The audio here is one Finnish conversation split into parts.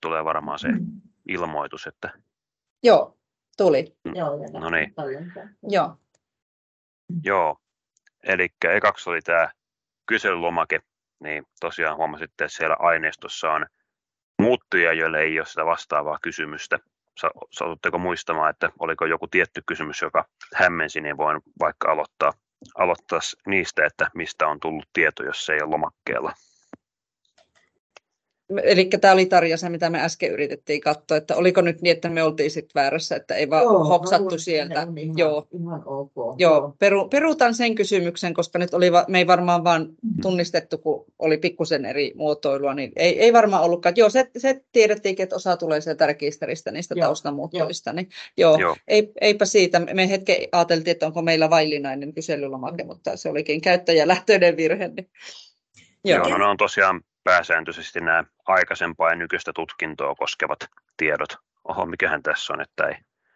tulee varmaan se ilmoitus, että... Joo, tuli. No niin. Joo. Joo, eli ekaksi oli tämä kyselylomake, niin tosiaan huomasitte, että siellä aineistossa on muuttujia, joille ei ole sitä vastaavaa kysymystä. Satutteko muistamaan, että oliko joku tietty kysymys, joka hämmensi, niin voin vaikka aloittaa niistä, että mistä on tullut tieto, jos se ei ole lomakkeella. Eli tämä oli Tarja se, mitä me äsken yritettiin katsoa, että oliko nyt niin, että me oltiin sitten väärässä, että ei vaan hopsattu sieltä. Ihan ok. Joo, peruutan sen kysymyksen, koska nyt me ei varmaan vaan tunnistettu, kun oli pikkusen eri muotoilua, niin ei varmaan ollutkaan. Joo, se tiedettiin, että osa tulee sieltä rekisteristä niistä taustamuotoista. Niin, eipä siitä. Me hetken ajateltiin, että onko meillä vaillinainen kyselylomake, mutta se olikin käyttäjälähtöinen virhe. Niin. Joo, no ne on tosiaan pääsääntöisesti nämä aikaisempaa ja nykyistä tutkintoa koskevat tiedot. Oho, mikähän tässä on, että ei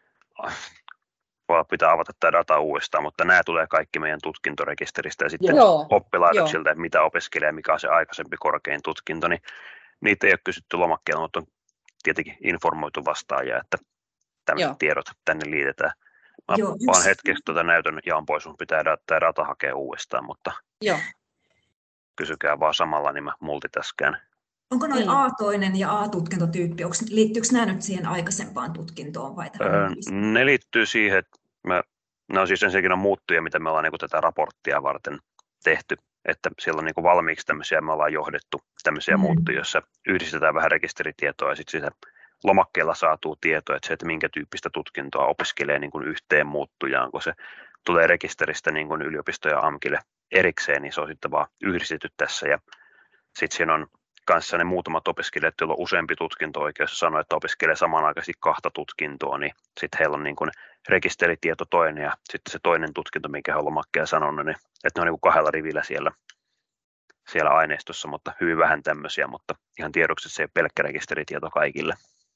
pitää avata tämä data uudestaan, mutta nämä tulee kaikki meidän tutkintorekisteristä ja sitten oppilaitoksilta, että mitä opiskelee, mikä on se aikaisempi korkein tutkinto, niin niitä ei ole kysytty lomakkeella, mutta on tietenkin informoitu vastaaja, että tämmöiset tiedot tänne liitetään. Mä vaan hetkeksi näytön jaon pois, mun pitää tämä data hakea uudestaan, mutta kysykää vaan samalla, niin mä multitaskään. Onko noin A-toinen ja A-tutkintotyyppi, liittyykö nämä nyt siihen aikaisempaan tutkintoon? Vai ne liittyy siihen, että ne on siis ensinnäkin muuttuja, mitä me ollaan niin tätä raporttia varten tehty. Että siellä on niin valmiiksi tämmöisiä, me ollaan johdettu tämmöisiä muuttuja, joissa yhdistetään vähän rekisteritietoa ja sitten sitä lomakkeella saatuu tietoa, että minkä tyyppistä tutkintoa opiskelee niin kuin yhteen muuttujaan, kun se tulee rekisteristä niin kuin yliopisto ja AMKille erikseen, niin se on sitten vaan yhdistetty tässä. Ja sitten siinä on kanssa ne muutamat opiskelijat, joilla on useampi tutkinto-oikeus ja sanoo, että opiskelee samanaikaisesti 2 tutkintoa, niin sitten heillä on niin kuin rekisteritieto toinen ja sitten se toinen tutkinto, minkä he on lomakkeella sanonut, niin, että ne on niin kuin 2 rivillä siellä aineistossa, mutta hyvin vähän tämmöisiä, mutta ihan tiedoksi, että se ei ole pelkkä rekisteritieto kaikille.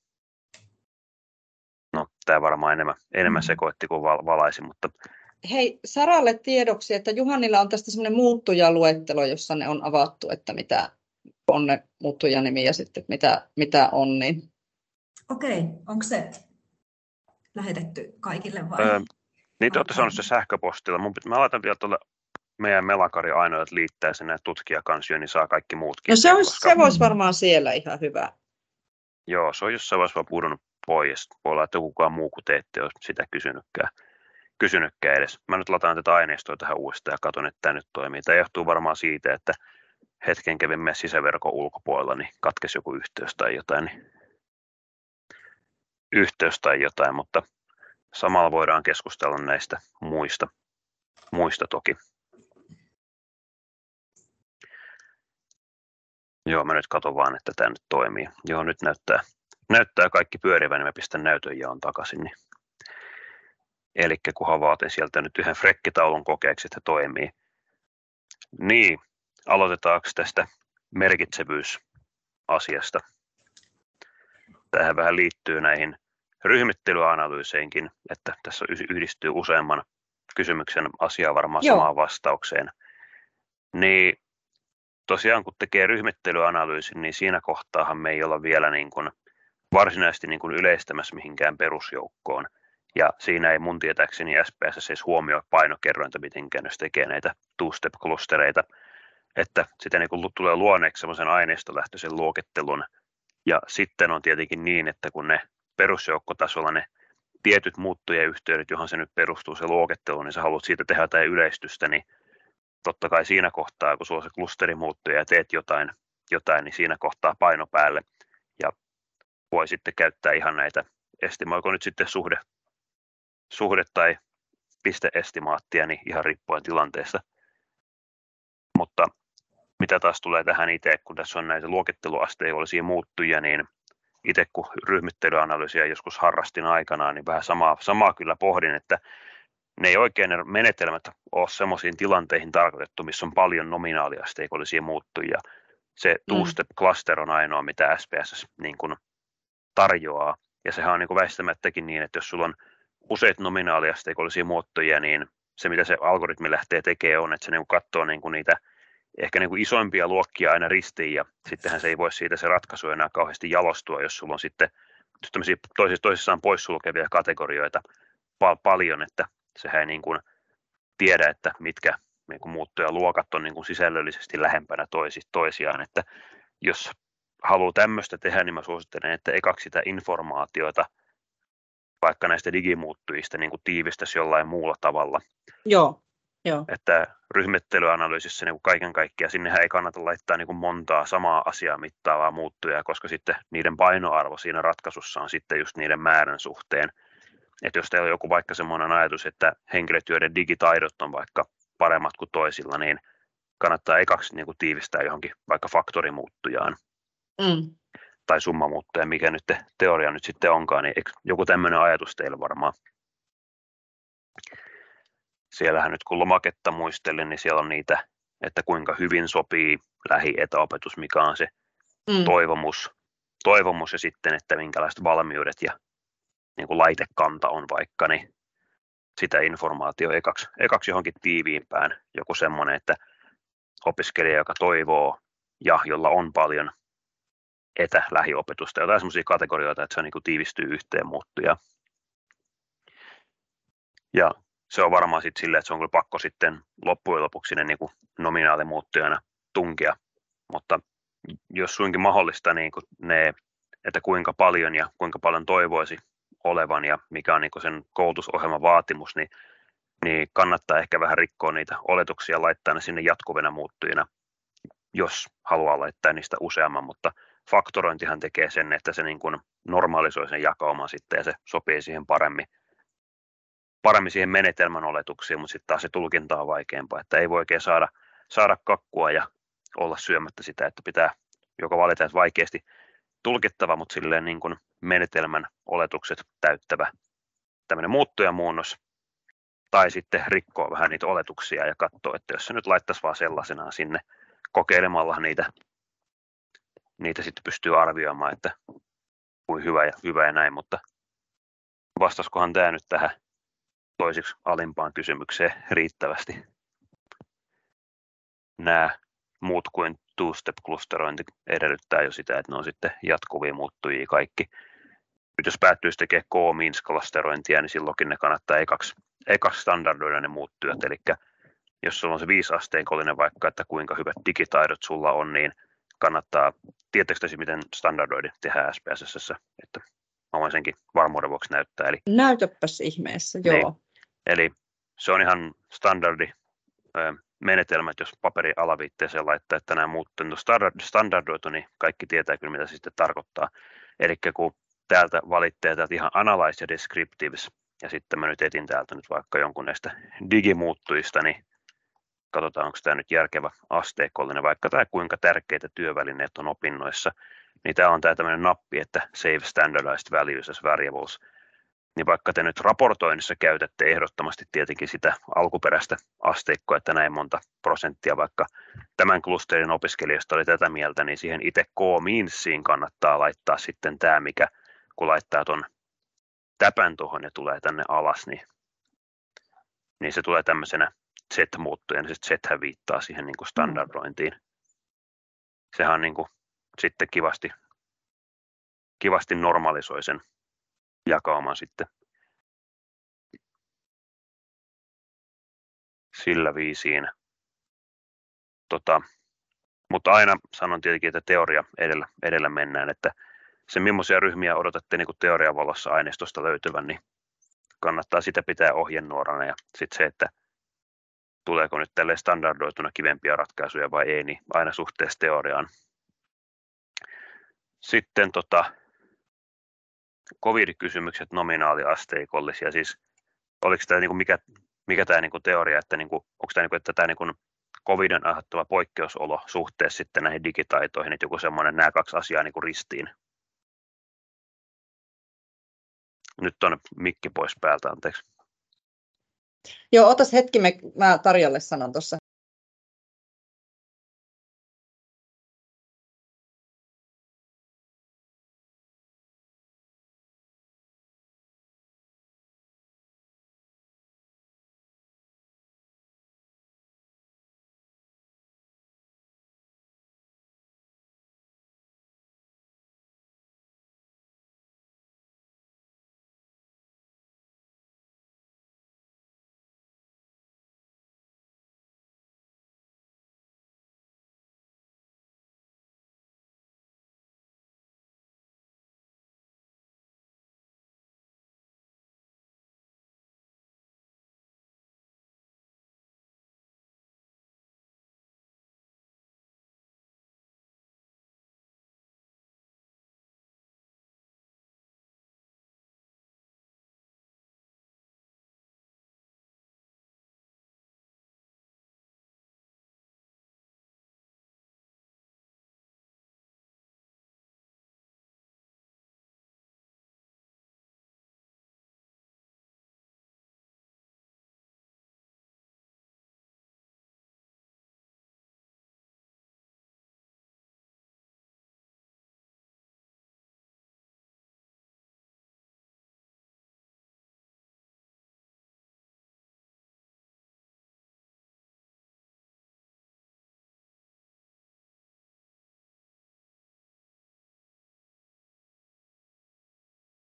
No, tämä varmaan enemmän sekoitti kuin valaisi, mutta... Hei, Saralle tiedoksi, että Juhannilla on tästä semmoinen muuttujaluettelo, jossa ne on avattu, että mitä on ne muuttujanimi ja sitten mitä on. Niin. Okei, onko se lähetetty kaikille vai? Niitä olette saanut se sähköpostilla. Mä laitan vielä tuolle meidän Melakari ainoa, että liittää sen tutkijakansioon, niin saa kaikki muutkin. No se voisi varmaan siellä ihan hyvä. Joo, se on jossain vaiheessa pudonnut pois. Voi olla, että kukaan muu kuin te ette ole sitä kysynytkään edes. Mä nyt lataan tätä aineistoa tähän uudestaan ja katson, että tämä nyt toimii. Tämä johtuu varmaan siitä, että hetken kävin meidän sisäverkon ulkopuolella, niin katkesi joku yhteys tai jotain, mutta samalla voidaan keskustella näistä muista toki. Joo, mä nyt katson vaan, että tämä nyt toimii. Joo, nyt näyttää kaikki pyörivän, niin mä pistän näytönjaon takaisin. Niin. Eli kunhan vaatin sieltä nyt yhden frekkitaulun kokeeksi, että toimii. Niin, aloitetaanko tästä merkitsevyysasiasta? Tähän vähän liittyy näihin ryhmittelyanalyyseinkin, että tässä yhdistyy useamman kysymyksen asiaa varmaan samaan vastaukseen. Niin tosiaan kun tekee ryhmittelyanalyysin, niin siinä kohtaahan me ei olla vielä niin kuin varsinaisesti niin kuin yleistämässä mihinkään perusjoukkoon. Ja siinä ei mun tietääkseni SPSS edes huomioi painokerrointa mitenkään, jos tekee näitä two-step-klustereita. Että sitä niin kuin tulee luoneeksi semmoisen aineistolähtöisen luokittelun. Ja sitten on tietenkin niin, että kun ne perusjoukkotasolla ne tietyt muuttujayhteydet, johon se nyt perustuu se luokittelu, niin sä haluat siitä tehdä jotain yleistystä, niin totta kai siinä kohtaa, kun sulla on se klusterimuuttuja ja teet jotain, niin siinä kohtaa paino päälle. Ja voi sitten käyttää ihan näitä, estimoiko nyt sitten suhde tai pisteestimaattia, niin ihan riippuen tilanteesta. Mutta mitä taas tulee tähän itse, kun tässä on näitä luokitteluasteikollisia muuttujia, niin itse kun ryhmittelyanalyysiä joskus harrastin aikanaan, niin vähän samaa kyllä pohdin, että ne ei oikein ne menetelmät ole semmoisiin tilanteihin tarkoitettu, missä on paljon nominaaliasteikollisia muuttujia. Se two-step cluster on ainoa, mitä SPSS niin kuin tarjoaa, ja sehän on niin kuin väistämättäkin niin, että jos sulla on useita nominaaliasteikollisia muuttujia, niin se mitä se algoritmi lähtee tekemään on, että se niin kuin katsoo niin kuin niitä ehkä niin kuin isoimpia luokkia aina ristiin, ja sittenhän se ei voi siitä se ratkaisu enää kauheasti jalostua, jos sulla on sitten tämmöisiä toisissaan poissulkevia kategorioita paljon, että sehän ei niin kuin tiedä, että mitkä niin kuin muuttujaluokat on niin kuin sisällöllisesti lähempänä toisiaan, että jos haluaa tämmöistä tehdä, niin mä suosittelen, että ekaksi sitä informaatiota vaikka näistä digimuuttujista niin kuin tiivistäisi jollain muulla tavalla. Joo. Että ryhmittelyanalyysissä niin kuin kaiken kaikkiaan sinnehän ei kannata laittaa niin kuin montaa samaa asiaa mittaavaa muuttujaa, koska sitten niiden painoarvo siinä ratkaisussa on sitten just niiden määrän suhteen. Että jos teillä on joku vaikka semmoinen ajatus, että henkilöt, joiden digitaidot on vaikka paremmat kuin toisilla, niin kannattaa ekaksi niin kuin tiivistää johonkin vaikka faktorimuuttujaan tai summamuuttuja, mikä nyt teoria nyt sitten onkaan, niin joku tämmöinen ajatus teillä varmaan. Siellähän nyt kun lomaketta muistelin, niin siellä on niitä, että kuinka hyvin sopii lähi-etäopetus, mikä on se toivomus ja sitten, että minkälaiset valmiudet ja niin kuin laitekanta on vaikka, niin sitä informaatio ekaksi johonkin tiiviimpään, joku semmoinen, että opiskelija, joka toivoo ja jolla on paljon lähiopetusta, jotain semmoisia kategorioita, että se niin kuin tiivistyy yhteen muuttuja. Ja se on varmaan sitten silleen, että se on kyllä pakko sitten loppujen lopuksi sinne niin kuin nominaalimuuttujana tunkea, mutta jos suinkin mahdollista niin kuin ne, että kuinka paljon ja kuinka paljon toivoisi olevan ja mikä on niin kuin sen koulutusohjelman vaatimus, niin kannattaa ehkä vähän rikkoa niitä oletuksia ja laittaa ne sinne jatkuvina muuttujina, jos haluaa laittaa niistä useamman, mutta faktorointihan tekee sen, että se niin kuin normalisoi sen jakauman sitten ja se sopii siihen paremmin siihen menetelmän oletuksiin, mutta sitten taas se tulkinta on vaikeampaa, että ei voi oikein saada kakkua ja olla syömättä sitä, että pitää joko valita, että vaikeasti tulkittava, mutta silleen niin kuin menetelmän oletukset täyttävä tämmöinen muuttujamuunnos, tai sitten rikkoa vähän niitä oletuksia ja katsoa, että jos se nyt laittaisi vaan sellaisenaan sinne kokeilemalla niitä sitten pystyy arvioimaan, että kuin hyvä ja näin, mutta vastaskohan tämä nyt tähän toisiksi alimpaan kysymykseen riittävästi. Nämä muut kuin two-step-klusterointi edellyttää jo sitä, että ne on sitten jatkuvia muuttujia kaikki. Nyt jos päättyisi tekemään k-means-klusterointia, niin silloinkin ne kannattaa ekaksi standardoida ne muuttujat. Eli jos sulla on se 5-asteikollinen vaikka, että kuinka hyvät digitaidot sulla on, niin kannattaa, tiedättekö te miten standardoidi tehdään SPSS, että mä voin senkin varmuuden vuoksi näyttää. Eli, näytäpäs ihmeessä, joo. Niin, eli se on ihan standardi menetelmät, jos paperi alaviitteeseen laittaa, että nämä muut on standardoitu, niin kaikki tietää kyllä, mitä se sitten tarkoittaa. Eli kun täältä valittaa täältä ihan analyze ja descriptives, ja sitten mä nyt etin täältä nyt vaikka jonkun näistä digimuuttujista, niin katsotaan, onko tämä nyt järkevä asteikollinen, vaikka tämä kuinka tärkeitä työvälineet on opinnoissa, niin tämä on tämä tämmöinen nappi, että Save Standardized Values as Variables, niin vaikka te nyt raportoinnissa käytätte ehdottomasti tietenkin sitä alkuperäistä asteikkoa, että näin monta prosenttia vaikka tämän klusterin opiskelijoista oli tätä mieltä, niin siihen itse k-meansiin kannattaa laittaa sitten tämä, mikä kun laittaa tuon täpän tuohon ja tulee tänne alas, niin se tulee tämmöisenä Z-muuttujana, niin Z viittaa siihen niin kuin standardointiin. Sehän niin kuin sitten kivasti normalisoi sen jakauman sitten sillä viisiin. Mutta aina sanon tietenkin, että teoria edellä mennään, että se millaisia ryhmiä odotatte niin kuin teorian valossa aineistosta löytyvän, niin kannattaa sitä pitää ohjenuorana ja sitten se, että tuleeko nyt tälleen standardoituna kivempiä ratkaisuja vai ei, niin aina suhteessa teoriaan. Sitten COVID-kysymykset nominaaliasteikollisia, siis oliko tämä niin kuin mikä tämä niin kuin teoria, että niin kuin, onko tämä, niin kuin, että tämä niin kuin COVIDin aiheuttava poikkeusolo suhteessa sitten näihin digitaitoihin, että joku semmoinen nämä kaksi asiaa niin kuin ristiin. Nyt on mikki pois päältä, anteeksi. Joo, otas hetki, mä Tarjalle sanon tuossa.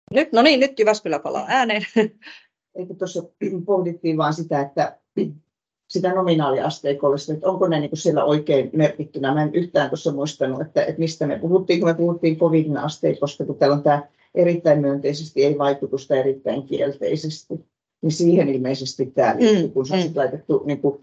Nyt Jyväskylä palaa ääneen. Eikö tuossa pohdittiin vaan sitä, että sitä nominaaliasteikollista, että onko ne niin kuin siellä oikein merkittynä. Mä en yhtään tuossa muistanut, että mistä me puhuttiin, kun me puhuttiin covidin asteikosta, kun täällä on tämä erittäin myönteisesti, ei vaikutusta erittäin kielteisesti. Niin siihen ilmeisesti tämä liittyy, kun se on sitten laitettu niin kuin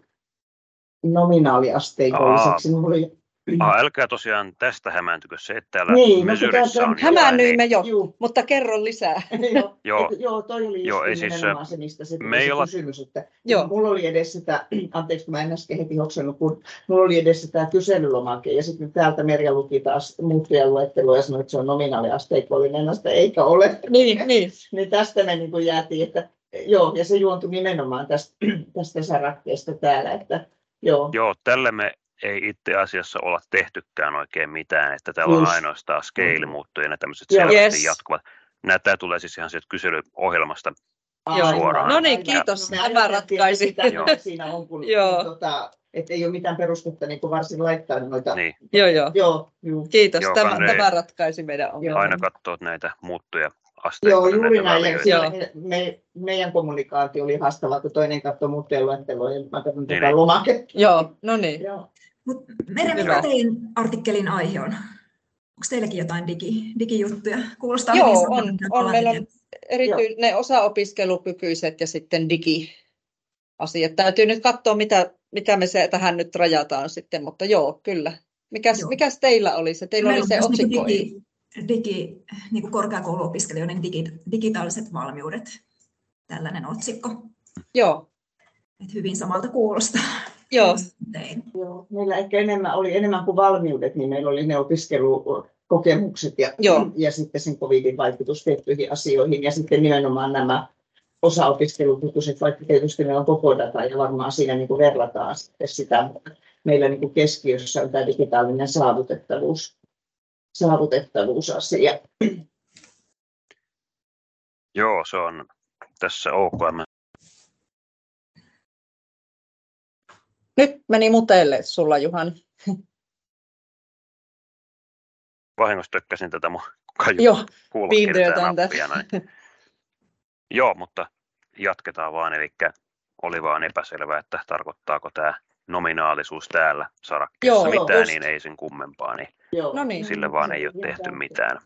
nominaaliasteikolliseksi. Älkää tosiaan tästä hämääntykö se, että täällä Mesurissa on hämäännyimme jo, mutta kerro lisää. Joo, toi oli just nimenomaan se, mistä se kysymys. Että mulla oli edessä sitä, anteeksi kun mä en äsken heti hoksannut, kun mulla oli edessä tämä kyselylomake ja sitten täältä Merja luki taas muuttujaluettelua ja sanoi, että se on nominaaliasteikollinen, eikä ole. Niin tästä me niin kuin jäätiin, että joo, ja se juontui nimenomaan tästä sarakkeesta täällä. Että, joo, tälle me ei itse asiassa olla tehtykään oikein mitään, että täällä on ainoastaan scale-muuttuja ja tämmöiset selvästi jatkuvat. Tämä tulee siis ihan sieltä kyselyohjelmasta suoraan. No niin, kiitos. Tämä ratkaisi. Siinä on, että ei ole mitään perustetta niin kuin varsin laittaa noita. Niin. Joo. Kiitos, tämä ratkaisi meidän ongelman. Aina katsoo näitä muuttuja. Joo, juuri näin. Meidän kommunikaatio oli haastavaa, kun toinen katsoi muuttujaluettelua ja mä katson tätä lomaketta. Joo, no niin. Merja, mikä teidän artikkelin aihe on? Onko teilläkin jotain digijuttuja? Kuulostaa Joo, hyvin on. Meillä on ne osaopiskelukykyiset ja sitten digiasiat. Täytyy nyt katsoa, mitä me se tähän nyt rajataan sitten, mutta joo, kyllä. Mikäs teillä oli se? Teillä oli se otsikko. Niin kuin korkeakouluopiskelijoiden digitaaliset valmiudet, tällainen otsikko. Joo. Et hyvin samalta kuulostaa. Joo. Meillä ehkä enemmän kuin valmiudet, niin meillä oli ne opiskelukokemukset ja sitten sen covidin vaikutus tiettyihin asioihin ja sitten nimenomaan nämä osaopiskelukykyiset, vaikka tietysti meillä on koko data ja varmaan siinä niin kuin verrataan sitten sitä. Meillä niin kuin keskiössä on tämä digitaalinen saavutettavuusasia. Joo, se on tässä OKM. Nyt meni muteelle sulla, Juhani. Vahingossa tökkäsin tätä mun nappia. Joo, mutta jatketaan vaan. Eli oli vaan epäselvää, että tarkoittaako tämä nominaalisuus täällä sarakkeessa mitään, niin ei sen kummempaa. Niin sille vaan ei ole tehty mitään.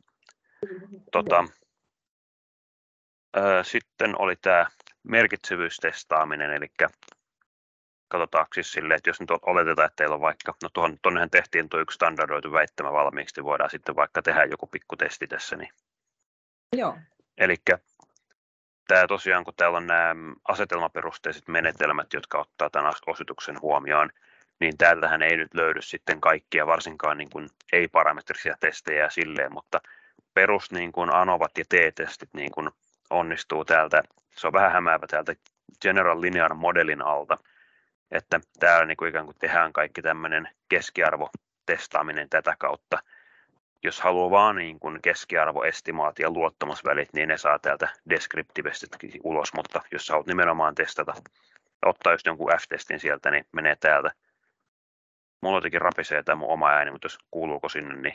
Sitten oli tämä merkitsevyystestaaminen, eli katsotaanko siis silleen, että jos nyt oletetaan, että teillä on vaikka, tuonnehan tehtiin tuo yksi standardoitu väittämä valmiiksi, niin voidaan sitten vaikka tehdä joku pikkutesti tässä. Niin. Joo. Eli tämä tosiaan, kun täällä on nämä asetelmaperusteiset menetelmät, jotka ottaa tämän osituksen huomioon, niin täältähän ei nyt löydy sitten kaikkia, varsinkaan niin kuin ei-parametrisia testejä silleen, mutta perus niin kuin ANOVat ja T-testit niin kuin onnistuu täältä, se on vähän hämäävä täältä General Linear Modelin alta, että täällä niin kuin ikään kuin tehdään kaikki tämmöinen keskiarvotestaaminen tätä kautta. Jos haluaa vaan niin kuin keskiarvoestimaati ja luottamusvälit, niin ne saa täältä descriptivesti ulos, mutta jos haluat nimenomaan testata ja ottaa just jonkun F-testin sieltä, niin menee täältä. Mulla jotenkin rapisee tämä mun oma ääni, mutta jos kuuluuko sinne, niin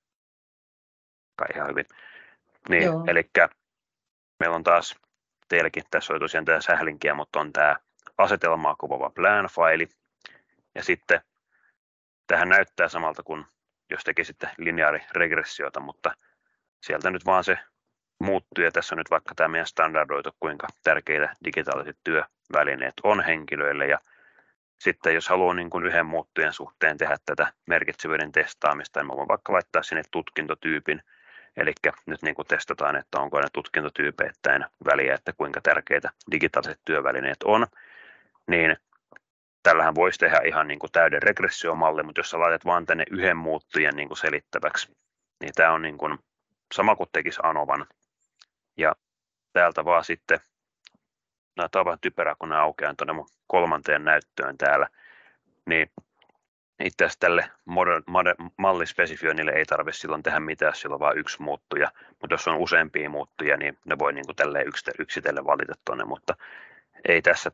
kai ihan hyvin. Niin, eli meillä on taas teilläkin, tässä oli tosiaan tämä sählinkiä, mutta on tämä asetelmaa kuvaava plan-faili. Ja sitten tähän näyttää samalta kuin jos tekisitte lineaariregressiota, mutta sieltä nyt vaan se muuttuu. Ja tässä on nyt vaikka tämä meidän standardoitu, kuinka tärkeitä digitaaliset työvälineet on henkilöille. Ja sitten jos haluaa niin kuin yhden muuttujen suhteen tehdä tätä merkitsevyyden testaamista, niin mä voin vaikka laittaa sinne tutkintotyypin. Eli nyt niin kuin testataan, että onko ne tutkintotyypeittäin väliä, että kuinka tärkeitä digitaaliset työvälineet on. Niin tällähän voisi tehdä ihan niin kuin täyden regressiomalli, mutta jos sä laitat vaan tänne yhden muuttujen niin kuin selittäväksi, niin tämä on niin kuin sama kuin tekisi ANOVan. Ja täältä vaan sitten, tämä on vähän typerää, kun nämä aukeaa tuonne mun kolmanteen näyttöön täällä, niin itse asiassa tälle mallispesifioinnille ei tarvitse silloin tehdä mitään, jos sillä on vain yksi muuttuja, mutta jos on useampia muuttuja, niin ne voi niin kuin tälleen yksitellen valita tuonne, mutta ei tässä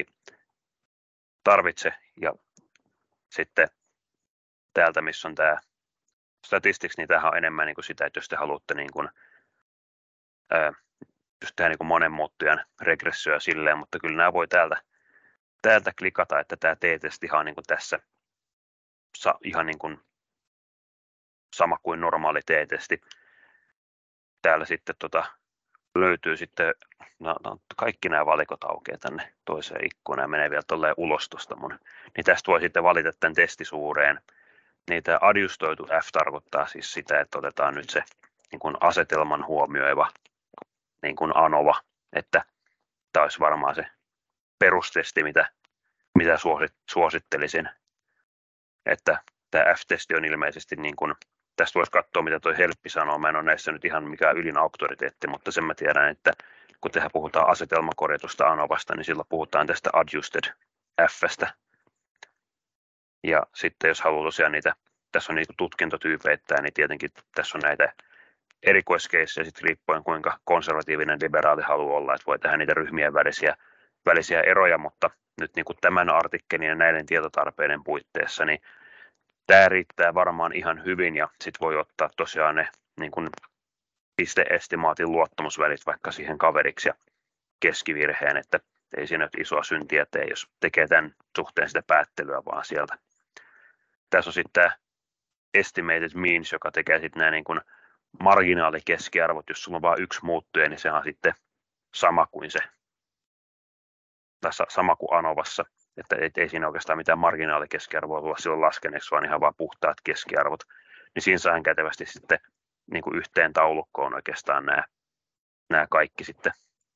tarvitse. Ja sitten täältä, missä on tämä statistics, niin tämähän on enemmän niin kuin sitä, että jos te haluatte niin kuin just tehdä niin kuin monen muuttujan regressioa silleen, mutta kyllä nämä voi täältä klikata, että tämä t-testi on niin kuin tässä ihan niin kuin sama kuin normaali t-testi. Täällä sitten löytyy sitten, kaikki nämä valikot aukeaa tänne toiseen ikkunaan ja menee vielä tolleen ulos tuosta niin tästä voi sitten valita tämän testisuureen. Niin tämä adjustoitu F tarkoittaa siis sitä, että otetaan nyt se niin kuin asetelman huomioiva niin kuin ANOVA, että tämä olisi varmaan se perustesti, mitä suosittelisin. Että tämä F-testi on ilmeisesti, niin kuin, tästä voisi katsoa mitä toi Helppi sanoo, mä en ole näissä nyt ihan mikään ylin auktoriteetti, mutta sen mä tiedän, että kun tehdään puhutaan asetelmakorjatusta ANOVasta, niin silloin puhutaan tästä adjusted F:stä. Ja sitten jos haluaa tosiaan niitä, tässä on niitä tutkintotyypeittäin, niin tietenkin tässä on näitä erikoiskeissejä sitten riippuen kuinka konservatiivinen liberaali haluaa olla, että voi tehdä niitä ryhmien välisiä eroja, mutta nyt niin kuin tämän artikkelin ja näiden tietotarpeiden puitteissa, niin tämä riittää varmaan ihan hyvin ja sitten voi ottaa tosiaan ne niin kuin pisteestimaatin luottamusvälit vaikka siihen kaveriksi ja keskivirheen, että ei siinä nyt isoa syntiä tee, jos tekee tämän suhteen sitä päättelyä vaan sieltä. Tässä on sitten tämä estimated means, joka tekee sitten nämä niin kuin marginaalikeskiarvot, jos sulla on vain yksi muuttuja, niin se on sitten sama kuin ANOVassa, että ei siinä oikeastaan mitään marginaalikeskiarvoa tulla silloin laskeneeksi, vaan ihan vain puhtaat keskiarvot, niin siinä saa kätevästi sitten niin kuin yhteen taulukkoon oikeastaan nämä kaikki sitten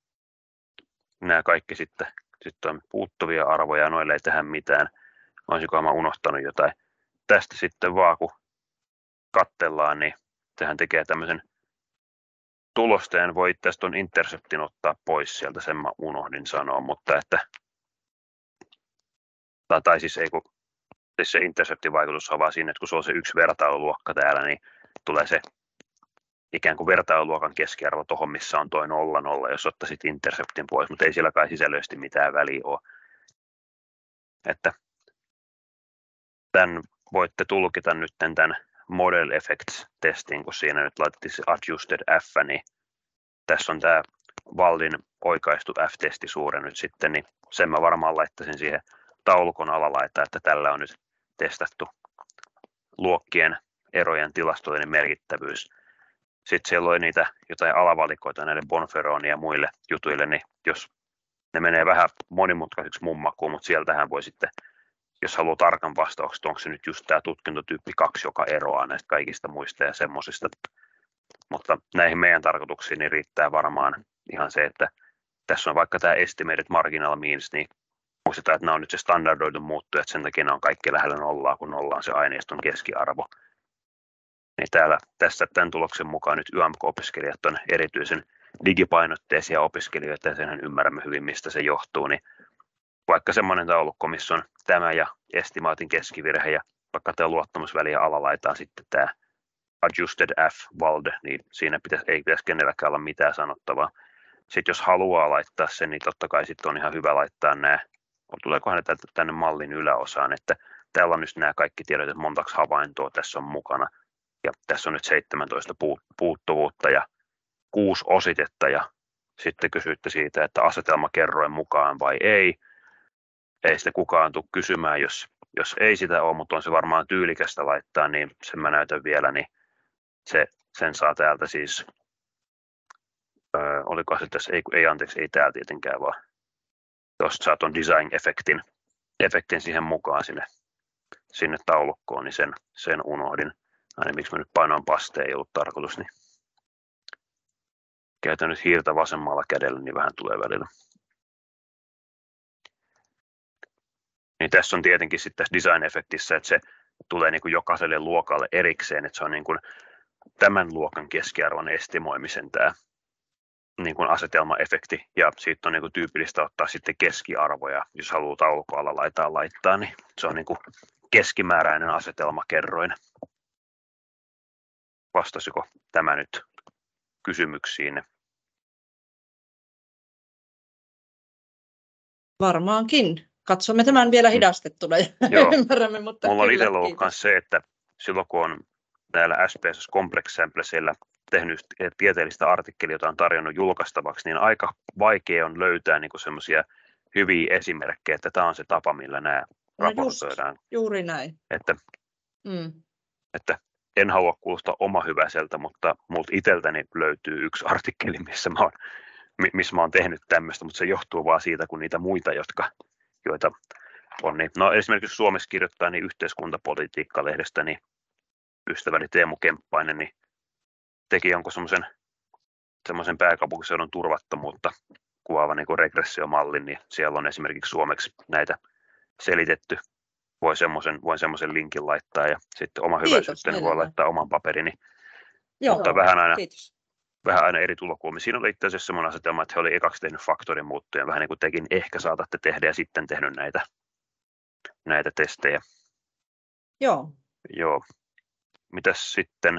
on puuttuvia arvoja ja noille ei tehdä mitään. Olisikohan mä unohtanut jotain. Tästä sitten vaan kun katsellaan, niin sehän tekee tämmöisen tulosteen, voi itse asiassa tuon interceptin ottaa pois sieltä, sen mä unohdin sanoa, mutta että tai siis ei kun se interceptin vaikutus on vaan siinä, että kun se on se yksi vertailuluokka täällä, niin tulee se ikään kuin vertailuluokan keskiarvo tuohon, missä on toi 0,0, jos ottaisit interceptin pois, mutta ei siellä kai sisällöllisesti mitään väliä ole. Että tämän voitte tulkita nyt tämän Model Effects-testin, kun siinä nyt laitettiin se Adjusted F, niin tässä on tämä Waldin oikaistu F-testisuure nyt sitten, niin sen mä varmaan laittaisin siihen taulukon alalaitaan, että tällä on nyt testattu luokkien erojen tilastollinen merkittävyys. Sitten siellä oli niitä jotain alavalikoita näille Bonferroni ja muille jutuille, niin jos ne menee vähän monimutkaisiksi mun makuun, mutta sieltähän voi sitten, jos haluaa tarkan vastauksen, onko se nyt just tämä tutkintotyyppi 2, joka eroaa näistä kaikista muista ja semmoisista. Mutta näihin meidän tarkoituksiin niin riittää varmaan ihan se, että tässä on vaikka tämä estimated marginal means, niin muistetaan, että nämä on nyt se standardoitu muuttuja, että sen takia nämä on kaikki lähellä nollaa, kun nolla on se aineiston keskiarvo. Niin tässä tämän tuloksen mukaan nyt YMK-opiskelijat on erityisen digipainotteisia opiskelijoita, ja senhän ymmärrämme hyvin, mistä se johtuu. Niin vaikka semmoinen taulukko, missä on tämä ja estimaatin keskivirhe, ja vaikka tämä luottamusväliä alalaitaan sitten tämä Adjusted F, Wald, niin siinä ei pitäisi kenelläkään olla mitään sanottavaa. Sitten jos haluaa laittaa sen, niin totta kai sitten on ihan hyvä laittaa nämä, tuleekohan ne tänne mallin yläosaan, että täällä on nyt nämä kaikki tiedot, että montaksi havaintoa tässä on mukana. Ja tässä on nyt 17 puuttuvuutta ja 6 ositetta ja sitten kysyitte siitä, että asetelma kerroin mukaan vai ei. Ei sitä kukaan tule kysymään, jos ei sitä ole, mutta on se varmaan tyylikästä laittaa, niin sen mä näytän vielä, niin sen saa täältä siis, oliko se tässä, ei täällä tietenkään, vaan tuosta saa tuon design-efektin siihen mukaan sinne taulukkoon, niin sen unohdin. Aina miksi mä nyt painoin pasteen, ei ollut tarkoitus, niin käytän nyt hiirtä vasemmalla kädellä, niin vähän tulee välillä. Niin tässä on tietenkin sitten tässä design-efektissä, että se tulee niin kuin jokaiselle luokalle erikseen, että se on niin kuin tämän luokan keskiarvon estimoimisen tämä niin kuin asetelmaefekti, ja siitä on niin kuin tyypillistä ottaa sitten keskiarvoja, jos haluaa taulukoalla laittaa, niin se on niin kuin keskimääräinen asetelmakerroin. Vastasiko tämä nyt kysymyksiin? Varmaankin. Katsomme tämän vielä hidastettuna ja ymmärrämme. Mutta mulla on itsellä ollut myös se, että silloin kun on näillä SPSS Complex Samplesilla tehnyt tieteellistä artikkelia, jota on tarjonnut julkaistavaksi, niin aika vaikea on löytää niin semmoisia hyviä esimerkkejä, että tämä on se tapa, millä nämä raportoidaan. Juuri näin. Että en halua kuulostaa omahyväiseltä, mutta multa itseltäni löytyy yksi artikkeli, missä mä oon tehnyt tämmöistä, mutta se johtuu vaan siitä, kun niitä muita, joita on. Niin, no esimerkiksi Suomessa kirjoittaa niin Yhteiskuntapolitiikka-lehdestä, niin ystäväni Teemu Kemppainen niin teki jonkun semmoisen pääkaupunkiseudun turvattomuutta kuvaava niin kuin regressiomallin, niin siellä on esimerkiksi suomeksi näitä selitetty. Voin semmoisen linkin laittaa ja sitten oma hyväisyyttä voi laittaa oman paperini. Joo, mutta vähän aina eri tulokulmia. Siinä oli itse asiassa semmoinen asetelma, että he oli ekaksi tehnyt faktorin muuttuja, vähän niin kuin tekin ehkä saatatte tehdä ja sitten tehnyt näitä testejä. Joo. Mitäs sitten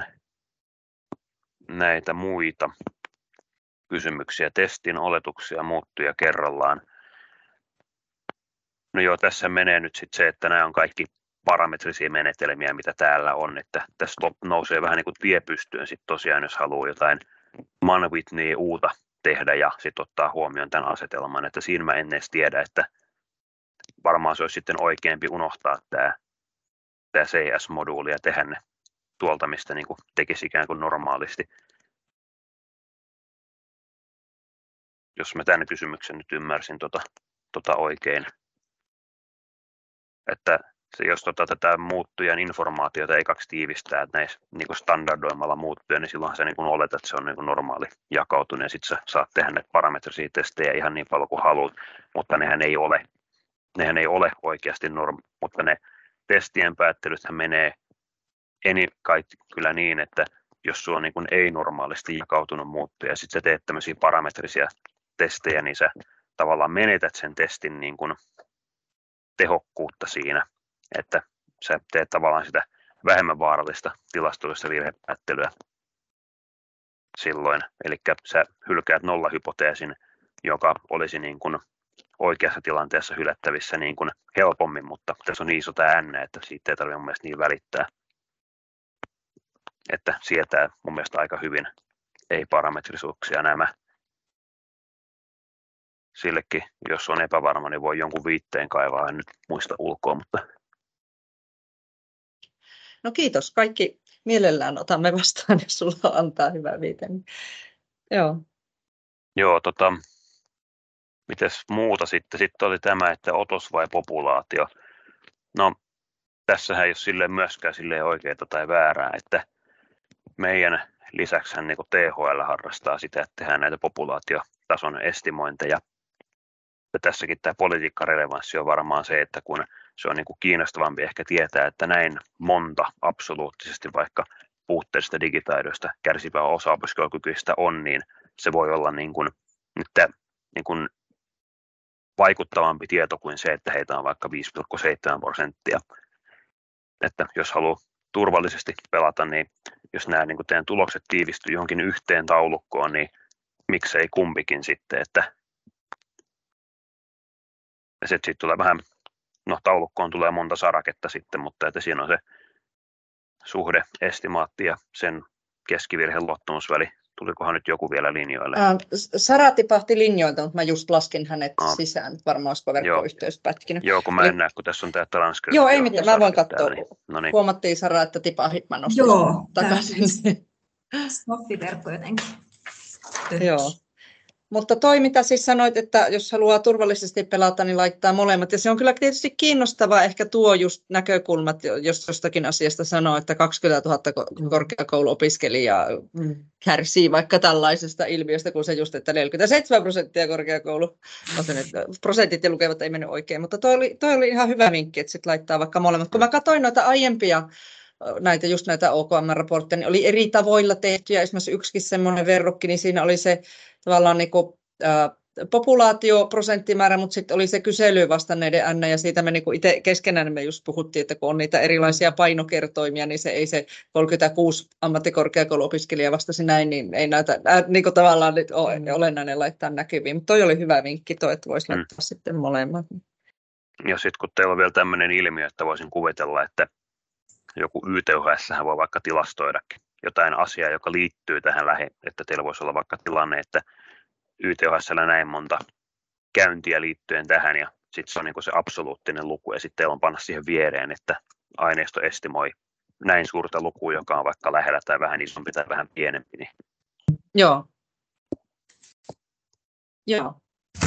näitä muita kysymyksiä, testin oletuksia, muuttuja kerrallaan. No joo, tässä menee nyt sitten se, että nämä on kaikki parametrisia menetelmiä, mitä täällä on, että tässä nousee vähän niin kuin tie pystyyn sitten tosiaan, jos haluaa jotain Mann-Whitney-uuta tehdä ja sitten ottaa huomioon tämän asetelman, että siinä mä en edes tiedä, että varmaan se olisi sitten oikeampi unohtaa tämä CS-moduuli ja tehdä ne tuolta, mistä niin kuin tekisi ikään kuin normaalisti. Jos mä tämän kysymyksen nyt ymmärsin oikein. Että jos tätä muuttujan informaatiota ekaksi tiivistää, että näissä niin kuin standardoimalla muuttuja, niin silloinhan sä niin kuin oletat, että se on niin kuin normaali jakautunut, ja sitten sä saat tehdä näitä parametrisia testejä ihan niin paljon kuin haluat, mutta nehän ei ole oikeasti mutta ne testien päättelythän menee kai kyllä niin, että jos sulla on niin kuin ei-normaalisti jakautunut muuttuja, ja sitten sä teet tämmöisiä parametrisia testejä, niin sä tavallaan menetät sen testin niin kuin tehokkuutta siinä, että sä teet tavallaan sitä vähemmän vaarallista tilastollista virhepäättelyä silloin. Eli sä hylkäät nollahypoteesin, joka olisi niin kuin oikeassa tilanteessa hylättävissä niin kuin helpommin, mutta tässä on niin iso tämä N, että siitä ei tarvitse mun mielestä niin välittää. Että sietää mun mielestä aika hyvin ei-parametrisuuksia nämä. Sillekin, jos on epävarma, niin voi jonkun viitteen kaivaa, en nyt muista ulkoa, mutta... No kiitos, kaikki mielellään otamme vastaan, jos sulla antaa hyvää viite. Joo, mites muuta sitten? Sitten oli tämä, että otos vai populaatio. No, tässähän ei ole silleen myöskään silleen oikeaa tai väärää, että meidän lisäksihän niin kuin THL harrastaa sitä, että tehdään näitä populaatiotason estimointeja. Ja tässäkin tämä politiikkarelevanssi on varmaan se, että kun se on niin kuin kiinnostavampi ehkä tietää, että näin monta absoluuttisesti vaikka puutteellisista digitaidoista kärsivää osaopiskelukykyistä on, niin se voi olla niin kuin vaikuttavampi tieto kuin se, että heitä on vaikka 5,7%. Että jos haluaa turvallisesti pelata, niin jos nämä niin kuin teidän tulokset tiivistyy johonkin yhteen taulukkoon, niin miksei kumpikin sitten, että ja sitten tulee vähän, no taulukkoon tulee monta saraketta sitten, mutta että siinä on se suhde, estimaatti ja sen keskivirheen luottamusväli. Tulikohan nyt joku vielä linjoille? Sara tipahti linjoilta, mutta mä just laskin hänet sisään. Varmaan olisiko verkkoyhteys pätkinyt. Joo, kun mä en näe, kun tässä on tämä transkriptio. Joo, ei mitään, mä voin katsoa. Niin. Huomattiin Sara, että tipahit, mä nostin takaisin. Snoffi-verkko jotenkin. Joo. Mutta toi, mitä siis sanoit, että jos haluaa turvallisesti pelata, niin laittaa molemmat. Ja se on kyllä tietysti kiinnostavaa, ehkä tuo just näkökulmat, jos jostakin asiasta sanoo, että 20 000 korkeakouluopiskelijaa kärsii vaikka tällaisesta ilmiöstä, kun se just, että 47% korkeakoulu, prosentit ja lukevat ei mennyt oikein. Mutta toi oli ihan hyvä vinkki, että sitten laittaa vaikka molemmat. Kun mä katsoin noita aiempia, näitä OKM-raportteja, niin oli eri tavoilla tehty, ja esimerkiksi yksikin semmoinen verrokki, niin siinä oli se tavallaan niin kuin, populaatioprosenttimäärä, mutta sitten oli se kyselyyn vastanneiden N, ja siitä me niin kuin itse keskenään me just puhuttiin, että kun on niitä erilaisia painokertoimia, niin se ei se 36 ammattikorkeakouluopiskelijaa vastasi näin, niin ei näytä niin kuin tavallaan nyt ole olennainen laittaa näkyviin, mutta toi oli hyvä vinkki, että voisi laittaa sitten molemmat. Ja sitten kun teillä on vielä tämmöinen ilmiö, että voisin kuvitella, että joku YTHS voi vaikka tilastoidakin jotain asiaa, joka liittyy tähän että teillä voisi olla vaikka tilanne, että YTHS:llä näin monta käyntiä liittyen tähän, ja sitten se on niin se absoluuttinen luku, ja sitten teillä on panna siihen viereen, että aineisto estimoi näin suurta lukua, joka on vaikka lähellä tai vähän isompi tai vähän pienempi. Niin... Joo. Joo.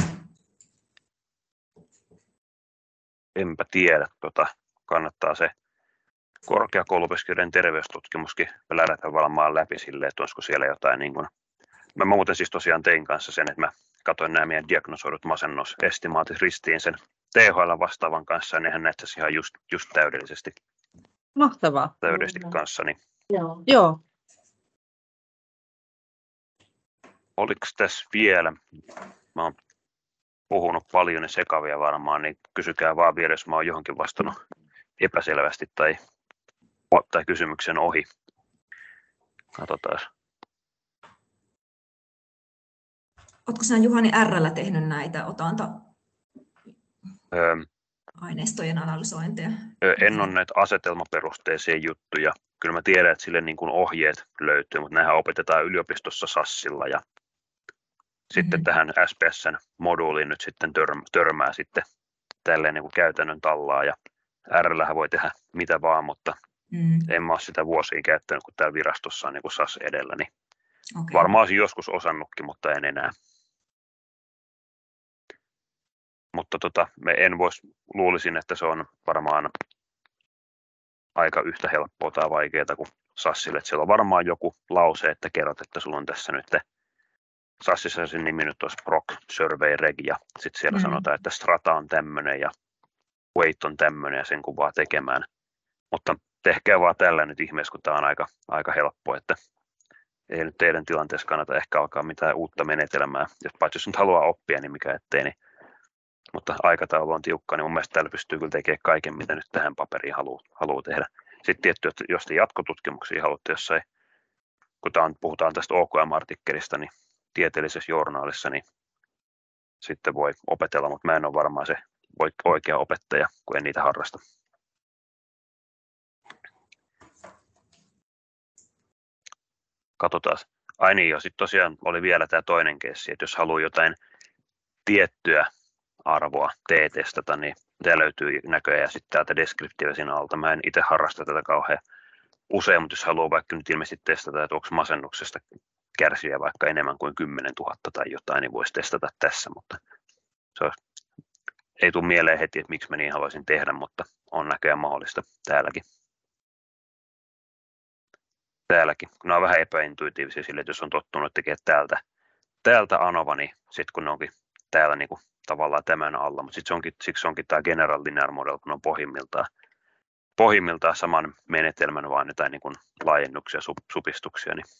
Enpä tiedä, kannattaa se korkeakouluopiskelijoiden terveystutkimuskin lärätä varmaan läpi silleen, että olisiko siellä jotain niin kuin... Mä muuten siis tosiaan tein kanssa sen, että mä katsoin nämä meidän diagnosoidut masennusestimaatit ristiin sen THL vastaavan kanssa, ja nehän näyttäisi ihan just täydellisesti. Mahtavaa. Täydellisesti kanssa. Niin... Joo. Oliko tässä vielä? Mä oon puhunut paljon ja sekavia varmaan, niin kysykää vaan vielä, jos mä oon johonkin vastannut epäselvästi tai kysymyksen ohi. Katsotaan. Oletko sinä Juhani R:llä tehnyt näitä aineistojen analysointeja? En ole näitä asetelmaperusteisia juttuja. Kyllä mä tiedän, että sille niin kuin ohjeet löytyy, mutta nämähän opetetaan yliopistossa SASilla ja sitten tähän SPS:n moduuliin nyt sitten törmää sitten tälleen niin kuin käytännön tallaa, ja R:llähän voi tehdä mitä vaan, mutta en mä ole sitä vuosia käyttänyt, kun täällä virastossa on niin kuin SAS edellä, niin varmaan olisin joskus osannutkin, mutta en enää. Mutta luulisin, että se on varmaan aika yhtä helppoa tai vaikeaa kuin SASille, että siellä on varmaan joku lause, että kerrot, että sulla on tässä nyt SASissa sen nimi nyt olisi Proc Survey Reg, ja sitten siellä sanotaan, että strata on tämmöinen ja weight on tämmöinen ja sen kuvaa tekemään. Mutta tehkää vaan tällä nyt ihmeessä, kun tämä on aika helppo, että ei nyt teidän tilanteessa kannata ehkä alkaa mitään uutta menetelmää. Paitsi jos nyt haluaa oppia, niin mikä ettei. Niin. Mutta aikataulu on tiukka, niin mun mielestä täällä pystyy kyllä tekemään kaiken, mitä nyt tähän paperiin haluaa tehdä. Sitten tietty, että jos te jatkotutkimuksia haluatte jossain, kun puhutaan tästä OKM-artikkelista, niin tieteellisessä journaalissa, niin sitten voi opetella, mutta mä en ole varmaan se oikea opettaja, kun en niitä harrasta. Katsotaan. Ai niin, ja sitten tosiaan oli vielä tämä toinen keissi, että jos haluaa jotain tiettyä arvoa testata, niin tämä löytyy näköjään sitten täältä deskriptiivisin alta. Mä en itse harrasta tätä kauhean usein, mutta jos haluaa vaikka nyt ilmeisesti testata, että onko masennuksesta kärsiä vaikka enemmän kuin 10 000 tai jotain, niin voisi testata tässä, mutta ei tule mieleen heti, että miksi mä niin haluaisin tehdä, mutta on näköjään mahdollista täälläkin. Ne on vähän epäintuitiivisia sille, että jos on tottunut tekemään täältä ANOVA, niin sitten kun ne onkin täällä niin kuin tavallaan tämän alla, mutta siksi onkin tämä General Linear Model, kun on pohjimmiltaan saman menetelmän, vaan jotain niin kuin laajennuksia, supistuksia. Niin.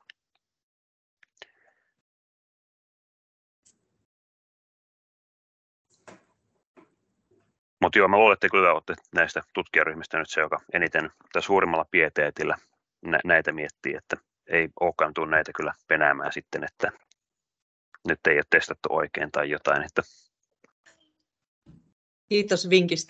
Mutta joo, mä luulen, että kyllä olette näistä tutkijaryhmistä nyt se, joka eniten tai suurimmalla pieteetillä näitä miettii, että ei olekaan tule näitä kyllä penäämään sitten, että nyt ei ole testattu oikein tai jotain. Että... Kiitos vinkistä.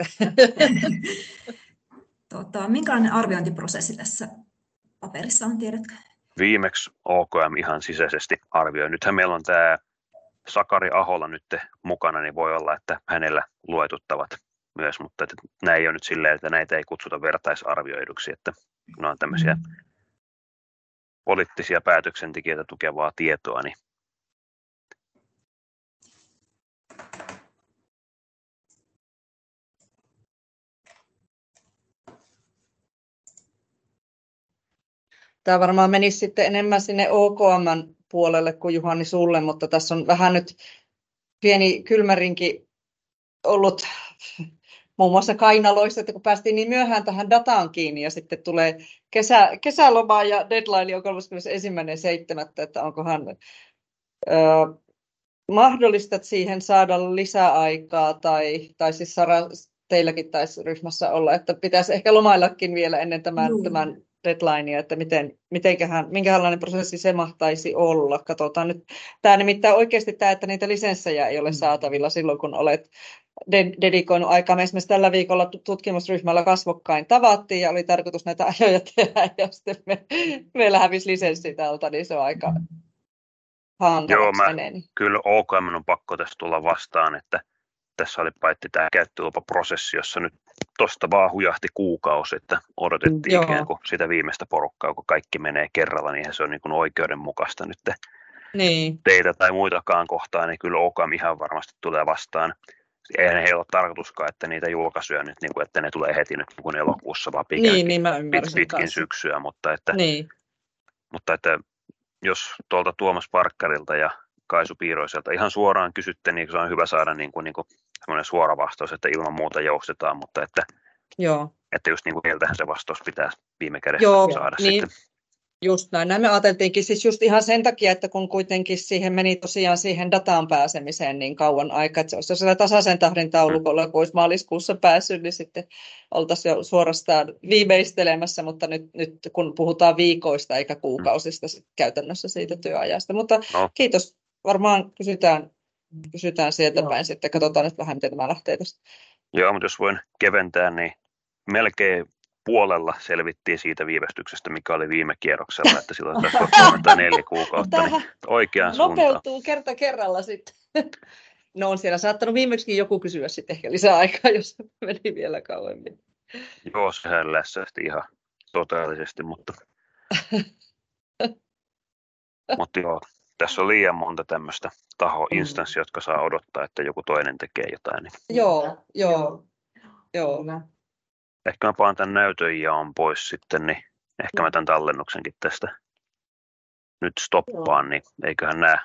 Minkälainen arviointiprosessi tässä paperissa on, tiedätkö? Viimeksi OKM ihan sisäisesti arvioi. Nythän meillä on tämä Sakari Ahola nyt mukana, niin voi olla, että hänellä luetuttavat myös, mutta että nämä ei ole nyt silleen, että näitä ei kutsuta vertaisarvioiduksi, että ne on tämmöisiä poliittisia päätöksentekijöitä tukevaa tietoa. Niin tämä varmaan menisi sitten enemmän sinne OKM:n puolelle kuin Juhani sulle, mutta tässä on vähän nyt pieni kylmärinki ollut muun muassa kainaloissa, että kun päästiin niin myöhään tähän dataan kiinni ja sitten tulee kesäloma ja deadline on 31.7. että onkohan mahdollista siihen saada lisäaikaa tai siis Sara, teilläkin taisi ryhmässä olla, että pitäisi ehkä lomaillakin vielä ennen tämän deadlinea, että minkälainen prosessi se mahtaisi olla. Katsotaan nyt. Tämä nimittäin oikeasti tämä, että niitä lisenssejä ei ole saatavilla silloin, kun olet dedikoinut aikaa. Me esimerkiksi tällä viikolla tutkimusryhmällä kasvokkain tavattiin ja oli tarkoitus näitä ajoja tehdä ja sitten meillä hävisi lisenssi tältä, niin se on aika hankalaksi menee. Kyllä OKM on pakko tästä tulla vastaan, että tässä oli paitsi tämä käyttölupaprosessi, jossa nyt tuosta vaan hujahti kuukausi, että odotettiin ikään kuin sitä viimeistä porukkaa, kun kaikki menee kerralla, niin se on niin kuin oikeudenmukaista nyt teitä tai muitakaan kohtaan, niin kyllä OKM ihan varmasti tulee vastaan. Eihän heillä ole tarkoituskaan, että niitä julkaisuja nyt, niin kuin, että ne tulee heti nyt niin elokuussa, vaan pitkin syksyä, mutta että jos tuolta Tuomas Parkkarilta ja Kaisu Piiroiselta ihan suoraan kysytte, niin se on hyvä saada niin kuin semmoinen suora vastaus, että ilman muuta joustetaan, mutta että just niin kuin heiltähän se vastaus pitää viime kädessä saada sitten. Just näin me ajateltiinkin, siis just ihan sen takia, että kun kuitenkin siihen meni tosiaan siihen dataan pääsemiseen niin kauan aikaa, että se olisi siellä tasaisen tahdin taulukolla, kun olisi maaliskuussa päässyt, niin sitten oltaisiin jo suorastaan viimeistelemässä, mutta nyt kun puhutaan viikoista eikä kuukausista käytännössä siitä työajasta. Mutta kiitos, varmaan kysytään sieltä päin sitten, katsotaan nyt vähän, miten tämä lähtee tästä. Joo, mutta jos voin keventää, niin melkein puolella selvittiin siitä viivästyksestä, mikä oli viime kierroksella, että silloin taisi olla 4 kuukautta, niin oikeaan suuntaan. Nopeutuu kerta kerralla sitten. No on siellä saattanut viimeksikin joku kysyä sitten ehkä lisää aikaa, jos meni vielä kauemmin. Joo, sehän lässähti ihan totaalisesti, mutta joo, tässä on liian monta tämmöistä taho-instanssia, jotka saa odottaa, että joku toinen tekee jotain. Niin. Joo. Ehkä mä paan tämän näytön jaon pois sitten, niin ehkä mä tämän tallennuksenkin tästä nyt stoppaan, niin eiköhän nämä